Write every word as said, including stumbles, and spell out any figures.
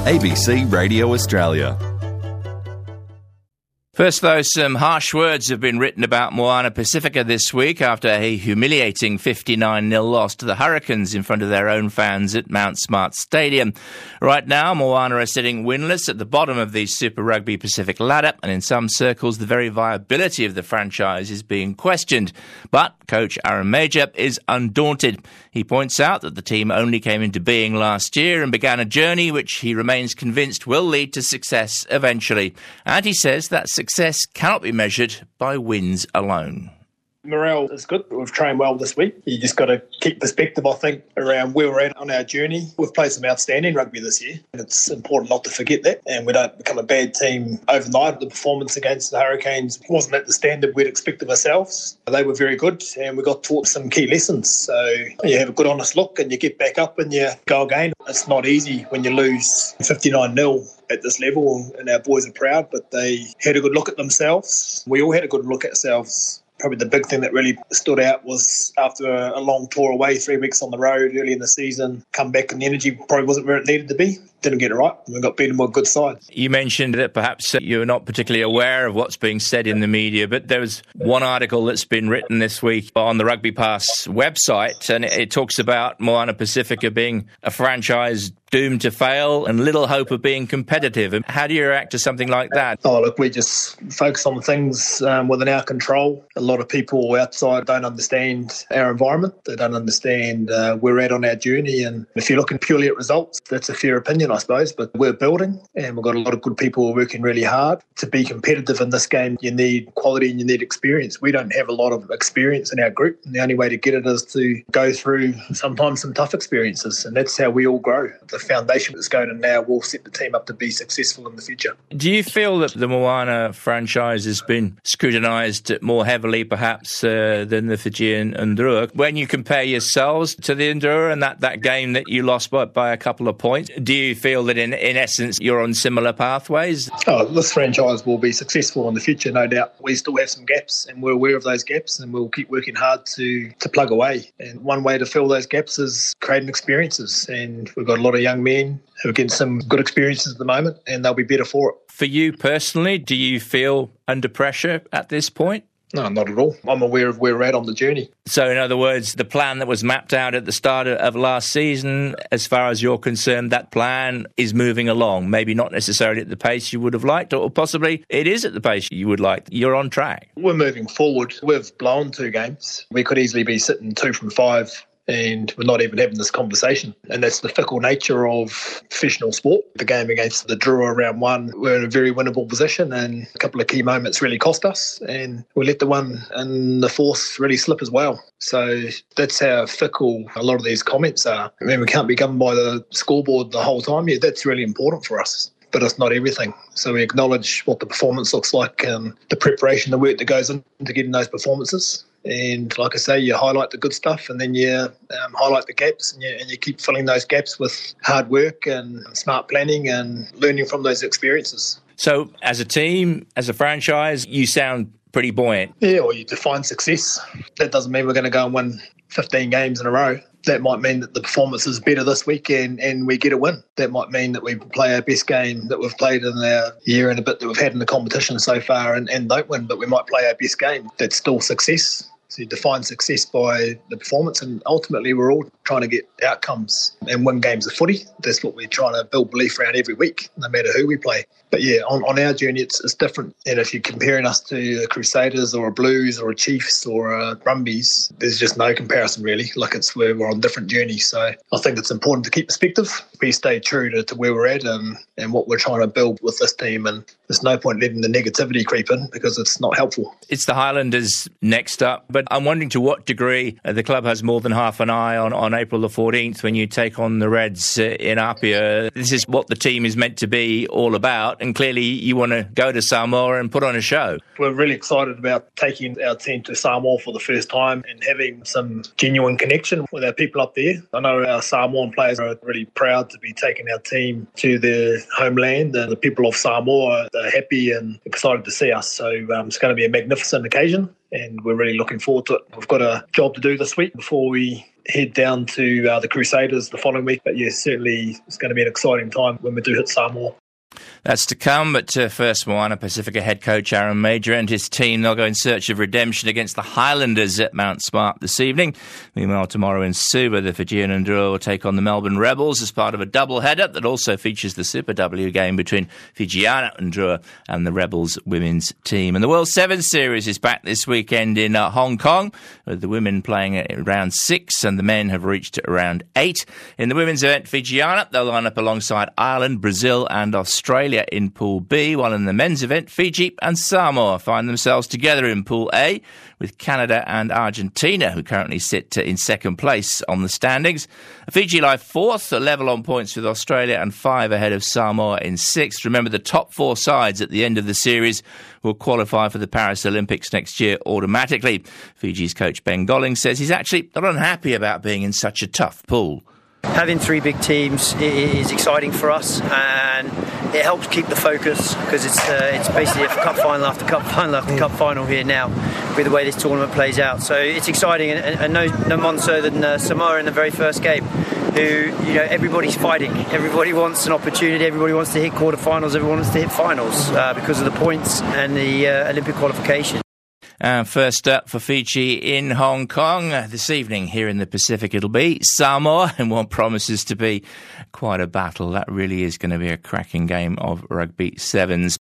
A B C Radio Australia. First, though, some harsh words have been written about Moana Pacifica this week after a humiliating fifty-nine nil loss to the Hurricanes in front of their own fans at Mount Smart Stadium. Right now, Moana are sitting winless at the bottom of the Super Rugby Pacific ladder, and in some circles, the very viability of the franchise is being questioned. But coach Aaron Mauger is undaunted. He points out that the team only came into being last year and began a journey which he remains convinced will lead to success eventually. And he says that success cannot be measured by wins alone. Morale is good. We've trained well this week. You just got to keep perspective, I think, around where we're at on our journey. We've played some outstanding rugby this year, and it's important not to forget that. And we don't become a bad team overnight. The performance against the Hurricanes wasn't at the standard we'd expect of ourselves. They were very good, and we got taught some key lessons. So you have a good, honest look, and you get back up and you go again. It's not easy when you lose fifty-nine nil at this level, and our boys are proud, but they had a good look at themselves. We all had a good look at ourselves. Probably the big thing that really stood out was after a long tour away, three weeks on the road early in the season, come back and the energy probably wasn't where it needed to be. Didn't get it right. We got beaten by a good side. You mentioned that perhaps you're not particularly aware of what's being said in the media, but there was one article that's been written this week on the Rugby Pass website, and it, it talks about Moana Pacifica being a franchise doomed to fail and little hope of being competitive. And how do you react to something like that? Oh, look, we just focus on the things um, within our control. A lot of people outside don't understand our environment. They don't understand uh, where we're at on our journey. And if you're looking purely at results, that's a fair opinion, I suppose. But we're building, and we've got a lot of good people working really hard. To be competitive in this game, you need quality and you need experience. We don't have a lot of experience in our group, and the only way to get it is to go through sometimes some tough experiences, and that's how we all grow. The foundation that's going in now will set the team up to be successful in the future. Do you feel that the Moana franchise has been scrutinised more heavily perhaps uh, than the Fijian Ndrua? When you compare yourselves to the Ndrua and that, that game that you lost by, by a couple of points, do you feel that in, in essence you're on similar pathways? Oh, this franchise will be successful in the future, no doubt. We still have some gaps, and we're aware of those gaps, and we'll keep working hard to, to plug away. And one way to fill those gaps is creating experiences, and we've got a lot of young men who are getting some good experiences at the moment, and they'll be better for it. For you personally, do you feel under pressure at this point? No, not at all. I'm aware of where we're at on the journey. So, in other words, the plan that was mapped out at the start of last season, as far as you're concerned, that plan is moving along. Maybe not necessarily at the pace you would have liked, or possibly it is at the pace you would like. You're on track. We're moving forward. We've blown two games. We could easily be sitting two from five, and we're not even having this conversation. And that's the fickle nature of professional sport. The game against the Drua round one, we're in a very winnable position, and a couple of key moments really cost us, and we let the one in the fourth really slip as well. So that's how fickle a lot of these comments are. I mean, we can't be governed by the scoreboard the whole time. Yeah, that's really important for us, but it's not everything. So we acknowledge what the performance looks like and the preparation, the work that goes into getting those performances. And like I say, you highlight the good stuff, and then you um, highlight the gaps, and you, and you keep filling those gaps with hard work and smart planning and learning from those experiences. So as a team, as a franchise, you sound pretty buoyant. Yeah, well, you define success. That doesn't mean we're going to go and win fifteen games in a row. That might mean that the performance is better this week and, and we get a win. That might mean that we play our best game that we've played in our year and a bit that we've had in the competition so far and, and don't win, but we might play our best game. That's still success. So you define success by the performance, and ultimately we're all trying to get outcomes and win games of footy. That's what we're trying to build belief around every week, no matter who we play. But yeah, on, on our journey, it's, it's different. And if you're comparing us to a Crusaders or a Blues or a Chiefs or a Brumbies, there's just no comparison really. Like, it's where we're on different journeys. So I think it's important to keep perspective. We stay true to, to where we're at and, and what we're trying to build with this team. And there's no point letting the negativity creep in because it's not helpful. It's the Highlanders next up, but I'm wondering to what degree the club has more than half an eye on, on April the fourteenth when you take on the Reds in Apia. This is what the team is meant to be all about, and clearly you want to go to Samoa and put on a show. We're really excited about taking our team to Samoa for the first time and having some genuine connection with our people up there. I know our Samoan players are really proud to be taking our team to their homeland, and the people of Samoa are happy and excited to see us. So um, it's going to be a magnificent occasion, and we're really looking forward to it. We've got a job to do this week before we head down to uh, the Crusaders the following week. But yeah, certainly it's going to be an exciting time when we do hit Samoa. That's to come, but uh, first, Moana Pacifica head coach Aaron Major and his team, they'll go in search of redemption against the Highlanders at Mount Smart this evening. Meanwhile, tomorrow in Suva, the Fijian Ndrua will take on the Melbourne Rebels as part of a double-header that also features the Super W game between Fijiana Ndrua and the Rebels women's team. And the World Sevens Series is back this weekend in uh, Hong Kong, with the women playing at round six and the men have reached round eight. In the women's event, Fijiana, they'll line up alongside Ireland, Brazil and Australia in Pool B, while in the men's event, Fiji and Samoa find themselves together in Pool A, with Canada and Argentina, who currently sit in second place on the standings. Fiji lie fourth, a level on points with Australia, and five ahead of Samoa in sixth. Remember, the top four sides at the end of the series will qualify for the Paris Olympics next year automatically. Fiji's coach Ben Golling says he's actually not unhappy about being in such a tough pool. Having three big teams is exciting for us, and it helps keep the focus, because it's uh, it's basically a cup final after cup final after cup final here now with the way this tournament plays out. So it's exciting, and, and no, no more so than uh, Samoa in the very first game, who, you know, everybody's fighting. Everybody wants an opportunity. Everybody wants to hit quarterfinals. Everyone wants to hit finals uh, because of the points and the uh, Olympic qualification. Uh, first up for Fiji in Hong Kong uh, this evening here in the Pacific, it'll be Samoa in what promises to be quite a battle. That really is going to be a cracking game of rugby sevens.